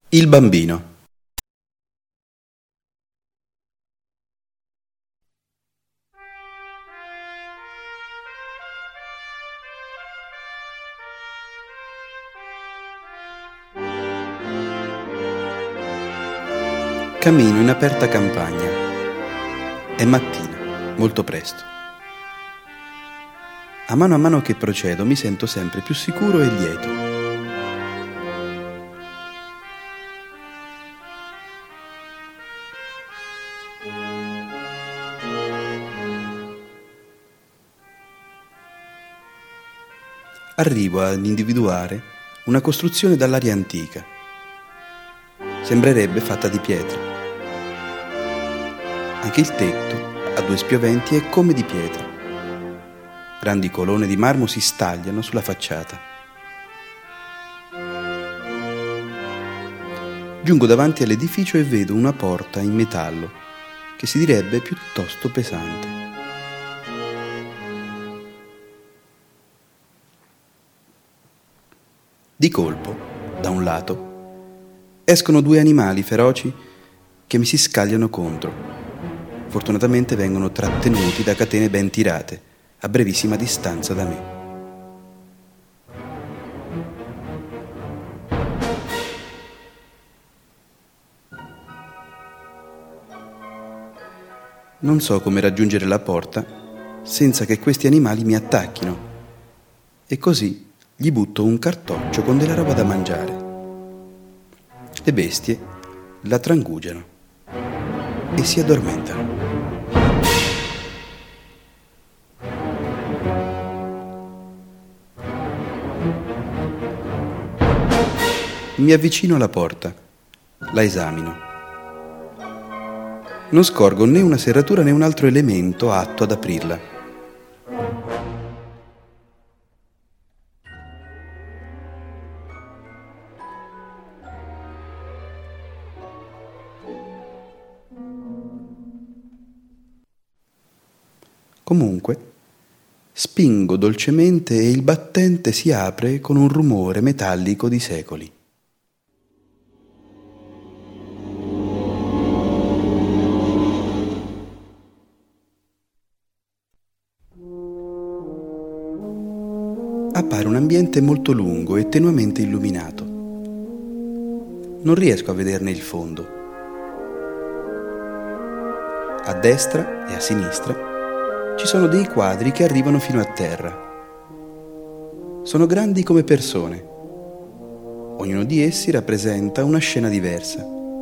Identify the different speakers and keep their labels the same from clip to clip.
Speaker 1: Il bambino. Cammino in aperta campagna. È mattina, molto presto. A mano che procedo mi sento sempre più sicuro e lieto. Arrivo ad individuare una costruzione dall'aria antica. Sembrerebbe fatta di pietra. Anche il tetto, a due spioventi, è come di pietra. Grandi colonne di marmo si stagliano sulla facciata. Giungo davanti all'edificio e vedo una porta in metallo che si direbbe piuttosto pesante. Di colpo, da un lato, escono due animali feroci che mi si scagliano contro. Fortunatamente vengono trattenuti da catene ben tirate, a brevissima distanza da me. Non so come raggiungere la porta senza che questi animali mi attacchino, e così gli butto un cartoccio con della roba da mangiare. Le bestie la trangugiano e si addormentano. Mi avvicino alla porta, la esamino. Non scorgo né una serratura né un altro elemento atto ad aprirla. Comunque, spingo dolcemente e il battente si apre con un rumore metallico di secoli. Appare un ambiente molto lungo e tenuamente illuminato. Non riesco a vederne il fondo. A destra e a sinistra ci sono dei quadri che arrivano fino a terra. Sono grandi come persone. Ognuno di essi rappresenta una scena diversa.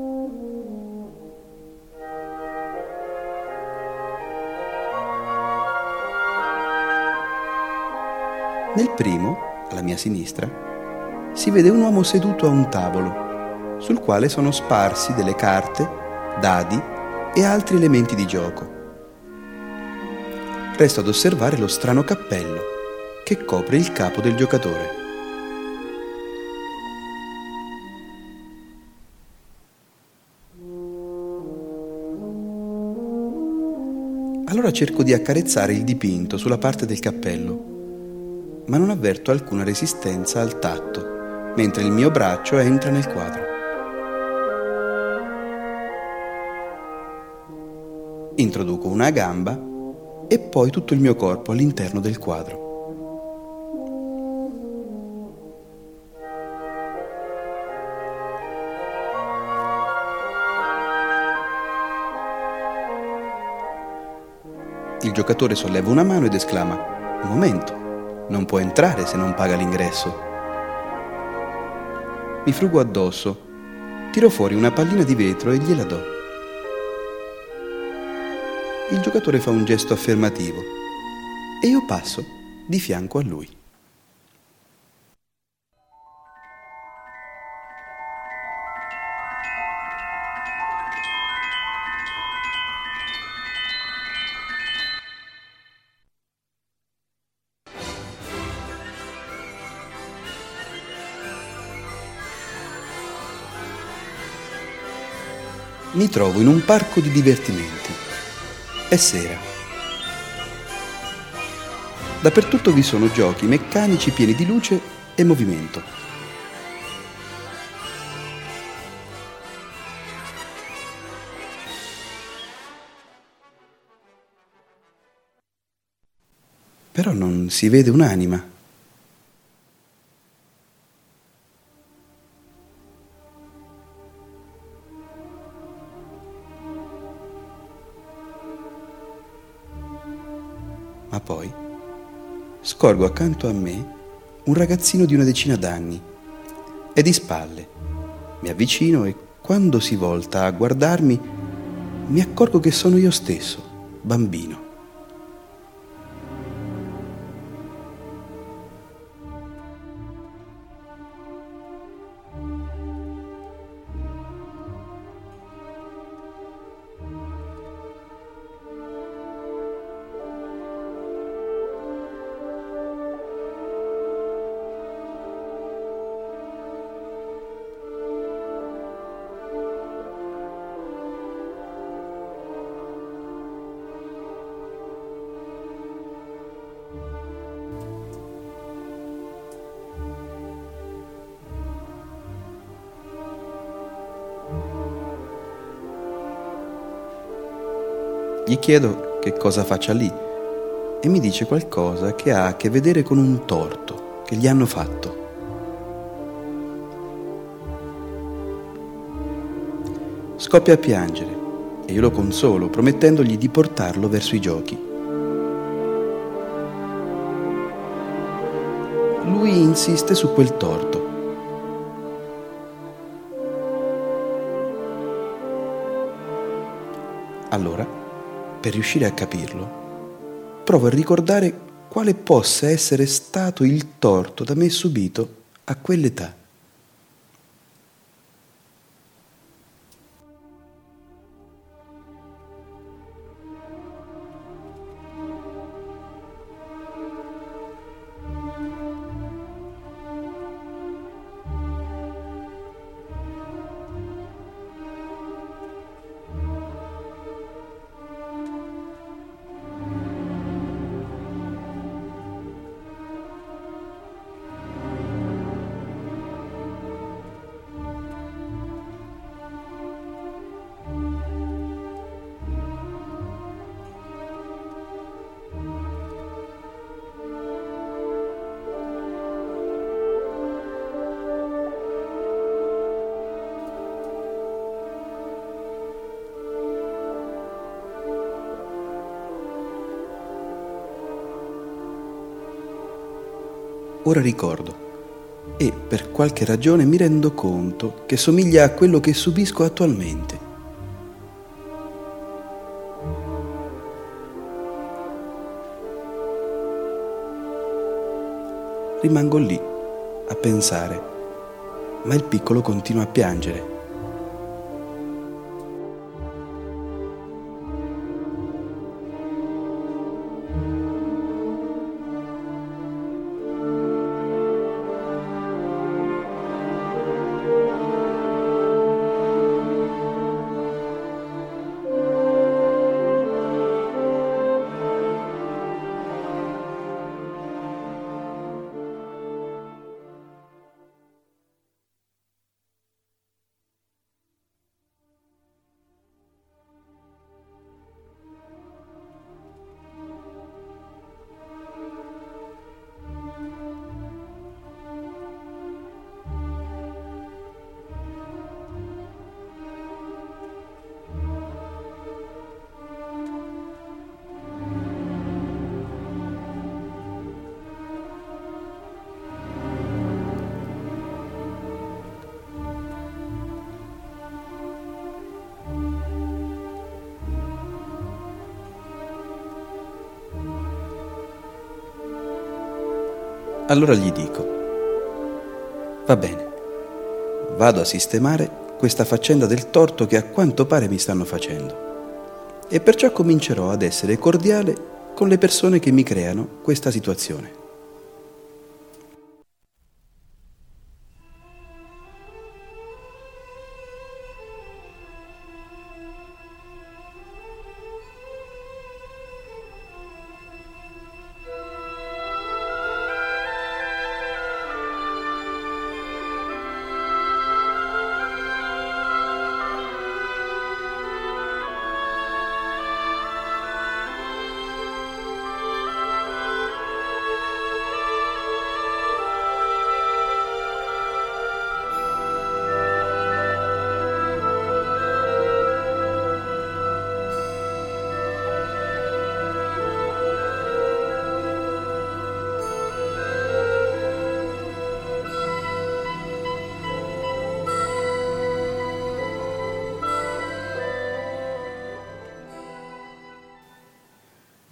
Speaker 1: Nel primo, alla mia sinistra, si vede un uomo seduto a un tavolo, sul quale sono sparsi delle carte, dadi e altri elementi di gioco. Resto ad osservare lo strano cappello che copre il capo del giocatore. Allora cerco di accarezzare il dipinto sulla parte del cappello, ma non avverto alcuna resistenza al tatto, mentre il mio braccio entra nel quadro. Introduco una gamba e poi tutto il mio corpo all'interno del quadro. Il giocatore solleva una mano ed esclama: "Un momento, non può entrare se non paga l'ingresso." Mi frugo addosso, tiro fuori una pallina di vetro e gliela do. Il giocatore fa un gesto affermativo e io passo di fianco a lui. Mi trovo in un parco di divertimenti. È sera. Dappertutto vi sono giochi meccanici pieni di luce e movimento. però non si vede un'anima. Ma poi scorgo accanto a me un ragazzino di una decina d'anni. È di spalle. Mi avvicino e quando si volta a guardarmi mi accorgo che sono io stesso, bambino. Gli chiedo che cosa faccia lì e mi dice qualcosa che ha a che vedere con un torto che gli hanno fatto. Scoppia a piangere e io lo consolo promettendogli di portarlo verso i giochi. Lui insiste su quel torto. Allora, per riuscire a capirlo, provo a ricordare quale possa essere stato il torto da me subito a quell'età. Ora ricordo e per qualche ragione mi rendo conto che somiglia a quello che subisco attualmente. Rimango lì a pensare, ma il piccolo continua a piangere. Allora gli dico, va bene, vado a sistemare questa faccenda del torto che a quanto pare mi stanno facendo e perciò comincerò ad essere cordiale con le persone che mi creano questa situazione.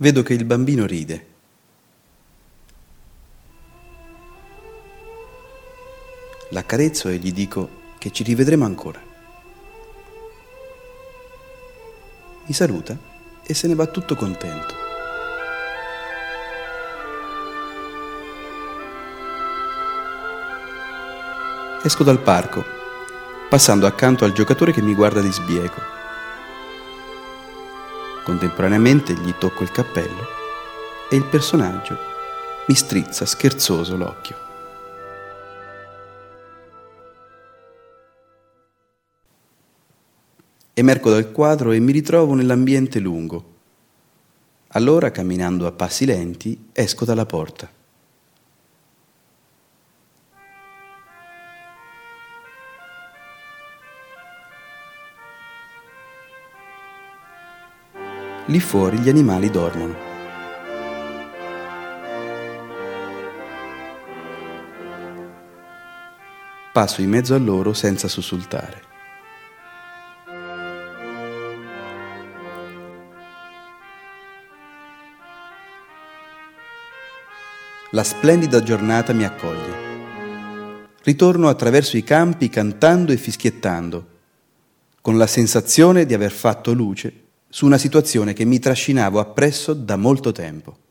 Speaker 1: Vedo che il bambino ride. L'accarezzo e gli dico che ci rivedremo ancora. Mi saluta e se ne va tutto contento. Esco dal parco, passando accanto al giocatore che mi guarda di sbieco. Contemporaneamente gli tocco il cappello e il personaggio mi strizza scherzoso l'occhio. Emergo dal quadro e mi ritrovo nell'ambiente lungo. Allora, camminando a passi lenti, esco dalla porta. Lì fuori gli animali dormono. Passo in mezzo a loro senza sussultare. La splendida giornata mi accoglie. Ritorno attraverso i campi cantando e fischiettando, con la sensazione di aver fatto luce su una situazione che mi trascinavo appresso da molto tempo.